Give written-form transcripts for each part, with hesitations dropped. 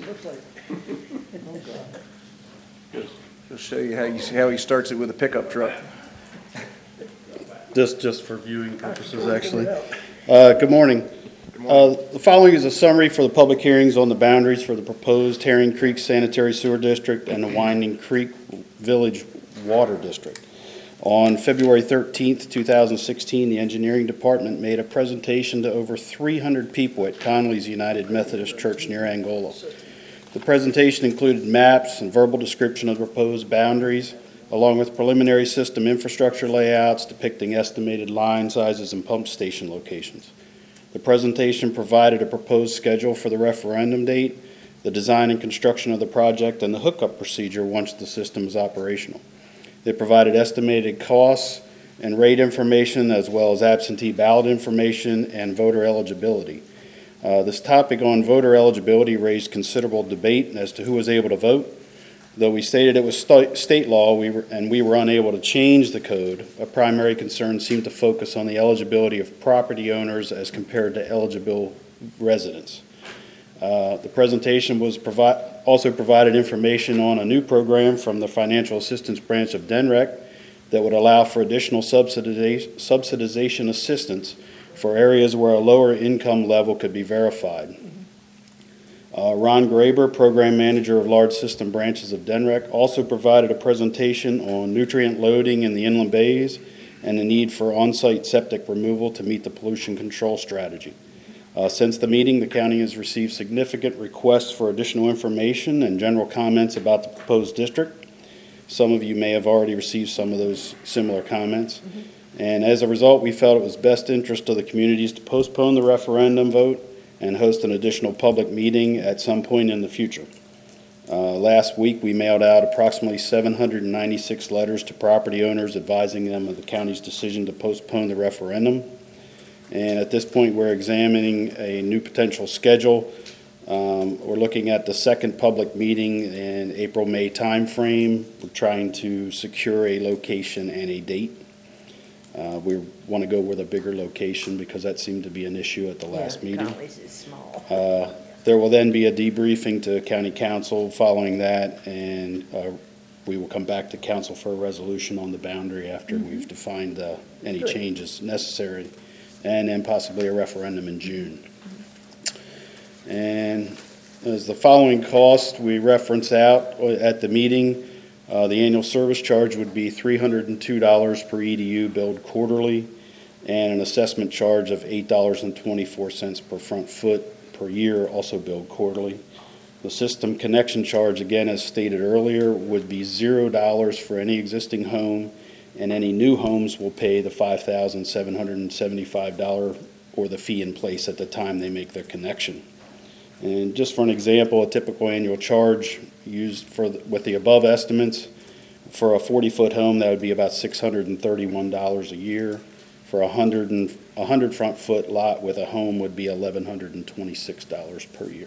looks like. Oh, God. He'll show you how he starts it with a pickup truck. Just for viewing purposes, actually. Good morning. The following is a summary for the public hearings on the boundaries for the proposed Herring Creek Sanitary Sewer District and the Winding Creek Village Water District. On February 13th, 2016, the engineering department made a presentation to over 300 people at Conley's United Methodist Church near Angola. The presentation included maps and verbal description of the proposed boundaries, along with preliminary system infrastructure layouts depicting estimated line sizes and pump station locations. The presentation provided a proposed schedule for the referendum date, the design and construction of the project, and the hookup procedure once the system is operational. They provided estimated costs and rate information, as well as absentee ballot information and voter eligibility. This topic on voter eligibility raised considerable debate as to who was able to vote. Though we stated it was state law we were unable to change the code, a primary concern seemed to focus on the eligibility of property owners as compared to eligible residents. The presentation also provided information on a new program from the Financial Assistance Branch of DNREC that would allow for additional subsidization assistance for areas where a lower income level could be verified. Ron Graber, Program Manager of Large System Branches of DNREC, also provided a presentation on nutrient loading in the inland bays and the need for on-site septic removal to meet the pollution control strategy. Since the meeting, the county has received significant requests for additional information and general comments about the proposed district. Some of you may have already received some of those similar comments. And as a result, we felt it was best interest of the communities to postpone the referendum vote and host an additional public meeting at some point in the future. Last week, we mailed out approximately 796 letters to property owners advising them of the county's decision to postpone the referendum. And at this point, we're examining a new potential schedule. We're looking at the second public meeting in April-May timeframe. We're trying to secure a location and a date. We want to go with a bigger location because that seemed to be an issue at the last meeting. Conley's is small. There will then be a debriefing to County Council following that, and we will come back to Council for a resolution on the boundary after we've defined any changes necessary, and then possibly a referendum in June. And as the following cost we reference out at the meeting, the annual service charge would be $302 per EDU billed quarterly, and an assessment charge of $8.24 per front foot per year, also billed quarterly. The system connection charge, again, as stated earlier, would be $0 for any existing home, and any new homes will pay the $5,775 or the fee in place at the time they make their connection. And just for an example, a typical annual charge used with the above estimates, for a 40-foot home, that would be about $631 a year. For a 100 front foot lot with a home would be $1,126 per year.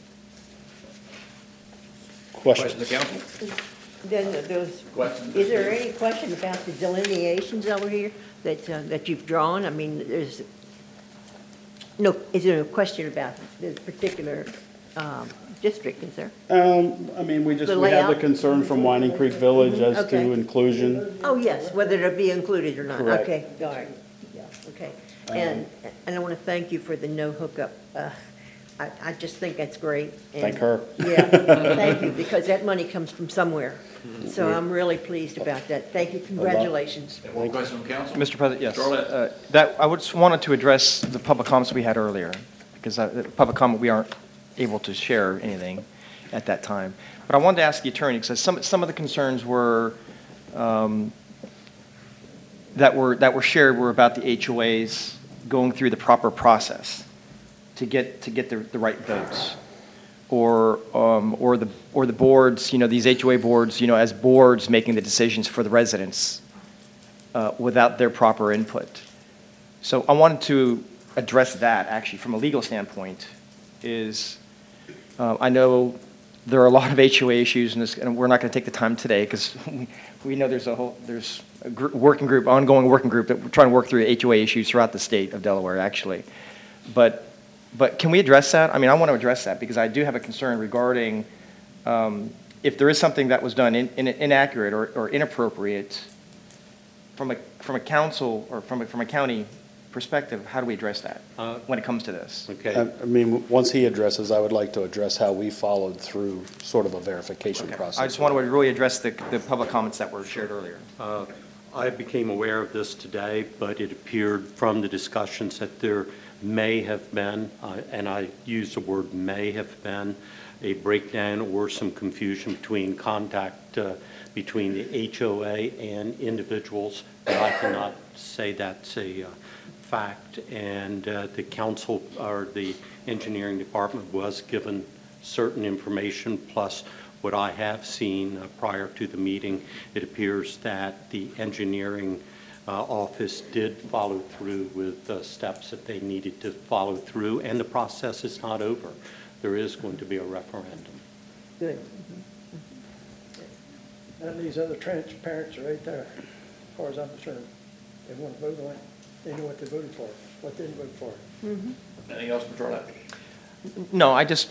Questions? Questions, council? Then is there any question about the delineations over here that you've drawn? I mean, is there a question about this particular district, is there? I mean, we have the layout? concern from Winding Creek Village as Okay. to inclusion. Oh, yes, whether to be included or not. Correct. Okay, all right. Yeah, okay. And I want to thank you for the no hookup. I just think that's great. And Thank her. Yeah, thank you, because that money comes from somewhere. So I'm really pleased about that. Thank you, congratulations. One question from council? Mr. President, yes. Charlotte? I just wanted to address the public comments we had earlier, because the public comment, we aren't able to share anything at that time. But I wanted to ask the attorney, because some of the concerns were that were shared were about the HOAs going through the proper process to get the right votes, or the boards, these HOA boards, as boards making the decisions for the residents without their proper input. So I wanted to address that actually from a legal standpoint. I know there are a lot of HOA issues in this, and we're not going to take the time today because we know there's a ongoing working group that we're trying to work through HOA issues throughout the state of Delaware actually, but But can we address that? I mean, I want to address that because I do have a concern regarding if there is something that was done inaccurate or inappropriate from a council or from a county perspective, how do we address that when it comes to this? Okay. I mean, once he addresses, I would like to address how we followed through sort of a verification process. I just want to really address the public comments that were shared earlier. I became aware of this today, but it appeared from the discussions that there may have been, and I use the word may have been, a breakdown or some confusion between contact between the HOA and individuals, but I cannot say that's a fact. And the council or the engineering department was given certain information, plus what I have seen prior to the meeting. It appears that the engineering office did follow through with steps that they needed to follow through, and the process is not over. There is going to be a referendum. Good. And these other transparency right there, as far as I'm concerned. They want to vote on it, they know what they voted for, what they didn't vote for. Anything else, Patrona? No, I just,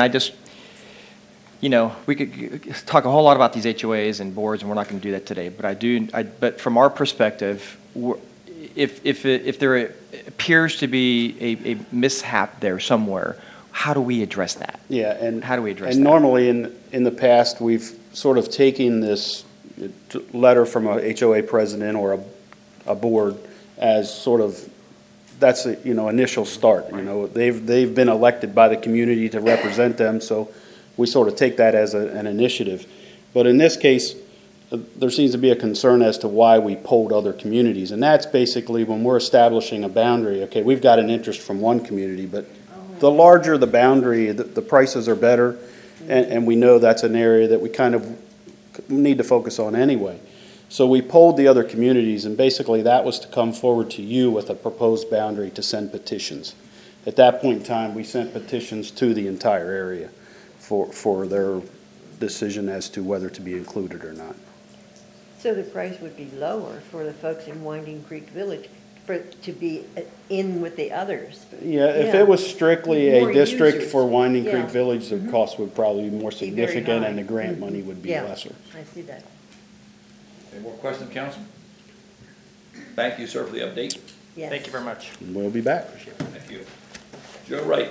we could talk a whole lot about these HOAs and boards, and we're not going to do that today. But but from our perspective, if there appears to be a mishap there somewhere, how do we address that? Yeah, and How do we address and that? normally in the past, we've sort of taken this letter from a HOA president or a board as sort of, that's a, initial start. They've been elected by the community to represent them, so we sort of take that as an initiative. But in this case, there seems to be a concern as to why we polled other communities, and that's basically when we're establishing a boundary. Okay, we've got an interest from one community, but the larger the boundary, the prices are better, and we know that's an area that we kind of need to focus on anyway. So we polled the other communities, and basically that was to come forward to you with a proposed boundary to send petitions. At that point in time, we sent petitions to the entire area for their decision as to whether to be included or not. So the price would be lower for the folks in Winding Creek Village to be in with the others. Yeah, if Yeah. it was strictly More a district users. for Winding Creek Yeah. Village, the cost would probably be more Be very significant high. and the grant money would be Yeah. lesser. I see that. Any more questions, council? Thank you, sir, for the update. Yes. Thank you very much. We'll be back. Thank you. Joe Wright.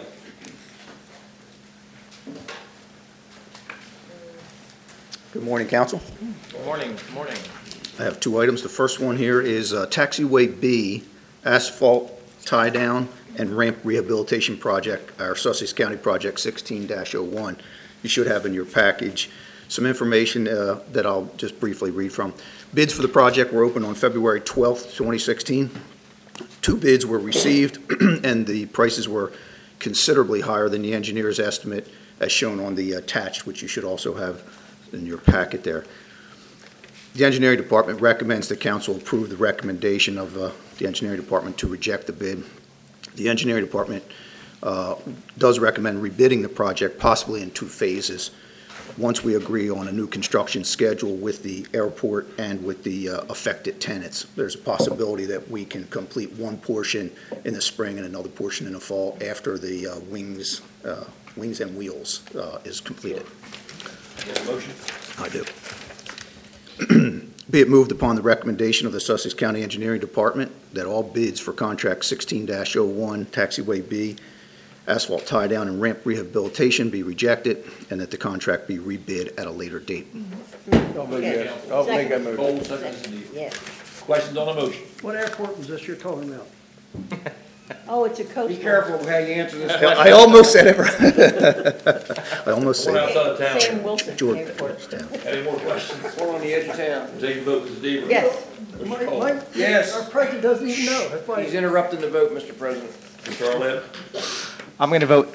Good morning, council. Good morning. Good morning. I have two items. The first one here is Taxiway B asphalt tie-down and ramp rehabilitation project, our Sussex County Project 16-01. You should have in your package some information that I'll just briefly read from. Bids for the project were opened on February 12th, 2016. 2 bids were received, and the prices were considerably higher than the engineer's estimate as shown on the attached, which you should also have in your packet there. The engineering department recommends the council approve the recommendation of the engineering department to reject the bid. The engineering department does recommend rebidding the project, possibly in 2 phases. Once we agree on a new construction schedule with the airport and with the affected tenants, there's a possibility that we can complete one portion in the spring and another portion in the fall after the wings and wheels is completed. You have a motion? I do. Be it moved upon the recommendation of the Sussex County Engineering Department that all bids for contract 16-01 Taxiway B asphalt tie-down and ramp rehabilitation be rejected, and that the contract be rebid at a later date. I'll vote Okay. yes. I'll make that motion. Oh, Cole, seconds, Indeed. Yes. Questions on the motion? What airport was this you're talking about? Oh, it's a coastal. Be careful with how you answer this I question. almost said it. I almost One said it. outside of town. Sam Wilson George. Airport. Any more questions? One on the edge of town. Take a vote, Mr. Deaver. Yes. Mike, Cole. Mike, Yes. our president doesn't even know. That's why. He's interrupting the vote, Mr. President. Mr. Arlett? I'm going to vote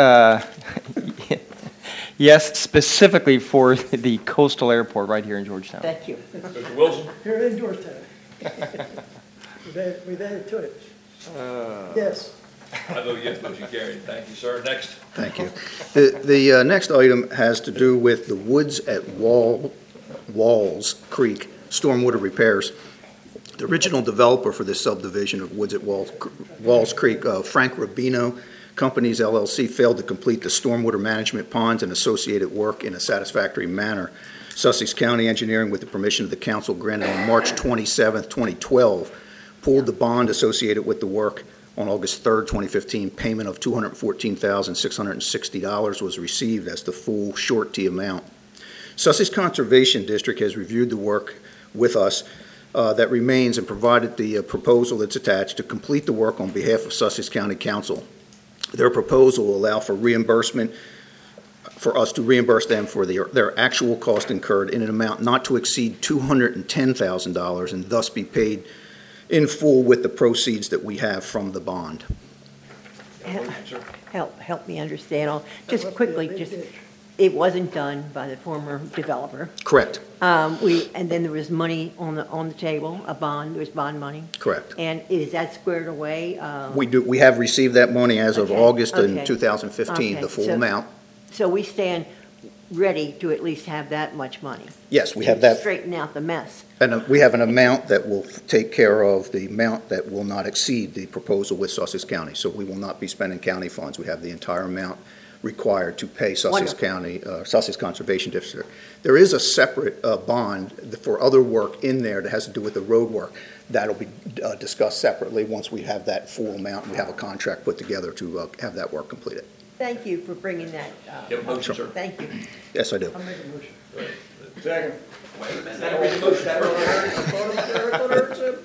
yes, specifically for the coastal airport right here in Georgetown. Thank you. Mr. Wilson? Here in Georgetown. We've added to it. Yes. I vote yes, motion carried. Thank you, sir. Next. Thank you. The next item has to do with the Woods at Walls Creek stormwater repairs. The original developer for this subdivision of Woods at Walls Creek, Frank Rubino, Companies LLC failed to complete the stormwater management ponds and associated work in a satisfactory manner. Sussex County Engineering, with the permission of the council granted on March 27th, 2012, pulled the bond associated with the work. On August 3rd, 2015, payment of $214,660 was received as the full surety amount. Sussex Conservation District has reviewed the work with us that remains and provided the proposal that's attached to complete the work on behalf of Sussex County Council. Their proposal will allow for reimbursement, for us to reimburse them for their actual cost incurred in an amount not to exceed $210,000 and thus be paid in full with the proceeds that we have from the bond. Help me understand all, just must be a quickly, big just, ditch. it wasn't done by the former developer. Correct, And then there was money on the table, a bond, there was bond money. correct. And is that squared away? We have received that money as of Okay, August in okay. 2015, Okay, the full so- amount. So we stand ready to at least have that much money? Yes, we have that. Straighten out the mess. And we have an amount that will take care of the amount that will not exceed the proposal with Sussex County. So we will not be spending county funds. We have the entire amount required to pay Sussex Wonderful. County, Sussex Conservation District. There is a separate bond for other work in there that has to do with the road work. That'll be discussed separately once we have that full amount and we have a contract put together to have that work completed. Thank you for bringing that. You have a motion, sir? Thank you. Yes, I do. I'll make a motion. Second. Wait a minute. Read the motion.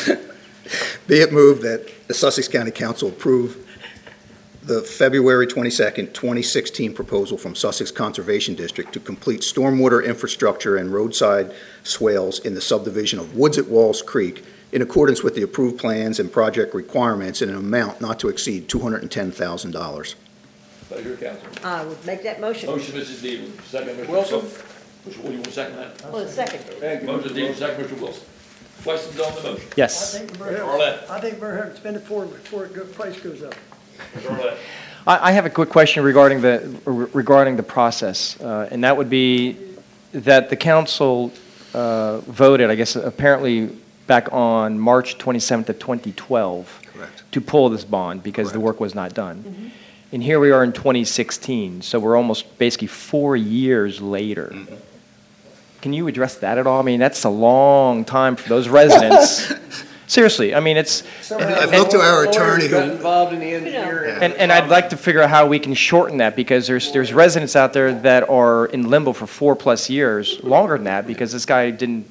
Be it moved that the Sussex County Council approve the February 22nd, 2016 proposal from Sussex Conservation District to complete stormwater infrastructure and roadside swales in the subdivision of Woods at Walls Creek in accordance with the approved plans and project requirements in an amount not to exceed $210,000. Pleasure, Councilman. I would make that motion. Motion, Mrs. Deal. Second, Mr. Wilson. Mr. Wood, you want to second that? Well, a second. Motion Deal, second, Mr. Wilson. Questions on the motion? I Yes. think we're Arlette. I think we're having to spend it before price goes up. Mr. Arlette. I have a quick question regarding the process, and that would be that the council voted, I guess, apparently back on March 27th of 2012. Correct. To pull this bond because the work was not done. And here we are in 2016, so we're almost basically 4 years later. Can you address that at all? I mean, that's a long time for those residents. Seriously, I mean, it's, I've looked to our attorney who, involved in the engineering. and I'd like to figure out how we can shorten that because there's residents out there that are in limbo for 4+ years, longer than that, because this guy didn't,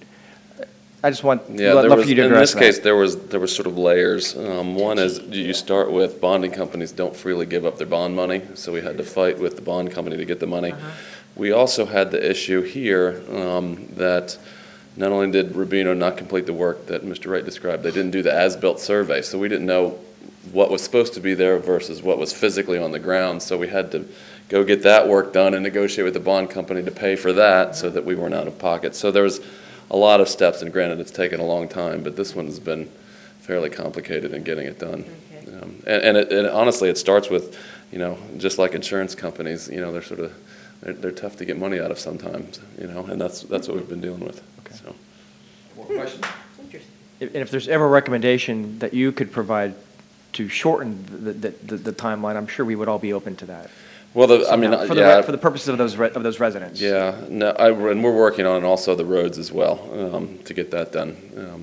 I just want, Yeah, love there for was, you to in address this case, that. there was sort of layers. One is you start with bonding companies don't freely give up their bond money, so we had to fight with the bond company to get the money. We also had the issue here that not only did Rubino not complete the work that Mr. Wright described, they didn't do the as-built survey, so we didn't know what was supposed to be there versus what was physically on the ground, so we had to go get that work done and negotiate with the bond company to pay for that so that we weren't out of pocket. So there was a lot of steps, and granted, it's taken a long time, but this one has been fairly complicated in getting it done. Okay. And honestly, it starts with, just like insurance companies, they're tough to get money out of sometimes, and that's what we've been dealing with. Okay. So. More questions? Interesting. And if there's ever a recommendation that you could provide to shorten the timeline, I'm sure we would all be open to that. Well, For the purposes of those residents. Yeah, no, and we're working on also the roads as well to get that done.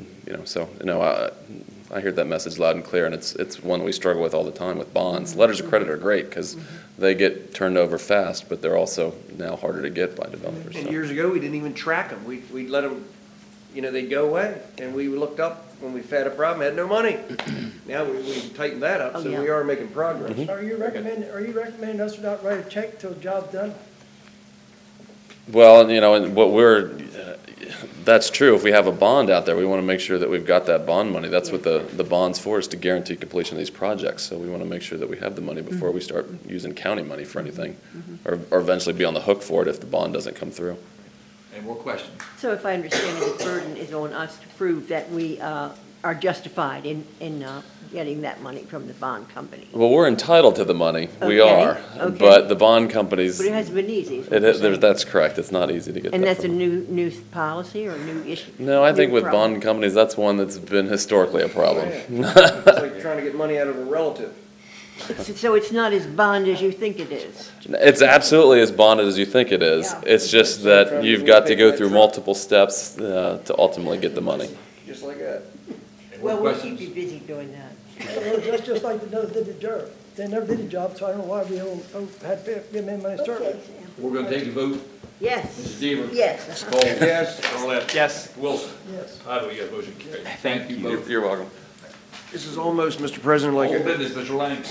I hear that message loud and clear, and it's one we struggle with all the time with bonds. Letters of credit are great because they get turned over fast, but they're also now harder to get by developers. And so. years ago, we didn't even track them. We'd let them, they'd go away, and we looked up when we had a problem, had no money. Now we tightened that up, Oh, so yeah. we are making progress. Are you recommending us not write a check till the job's done? Well, and what that's true. If we have a bond out there, we want to make sure that we've got that bond money. That's what the bond's for, is to guarantee completion of these projects. So we want to make sure that we have the money before we start using county money for anything, or eventually be on the hook for it if the bond doesn't come through. Any more questions? So if I understand it, the burden is on us to prove that we are justified in getting that money from the bond company. Well, we're entitled to the money. We Okay, are. okay. But the bond companies, But it hasn't been easy. is what you're saying. that's correct. It's not easy to get And that that's a from. new policy or a new issue? No, I think new with problem? bond companies, that's one that's been historically a problem. It's like trying to get money out of a relative. So it's not as bond as you think it is? It's absolutely as bonded as you think it is. Yeah. It's just that you've got to go through multiple steps to ultimately get the money. Just like that. Any more Well, we'll questions? keep you busy doing that. That's just like they never did the job. They never did the job, so I don't know why we had to give them money to start with. We're gonna take a vote. Yes. Mrs. Deaver. Yes. Cole. Yes. Arlette. Yes. Wilson. Yes. I vote yes, motion carried. Thank you both. You're welcome. This is almost, Mr. President, like Old a business, Mr. Lang.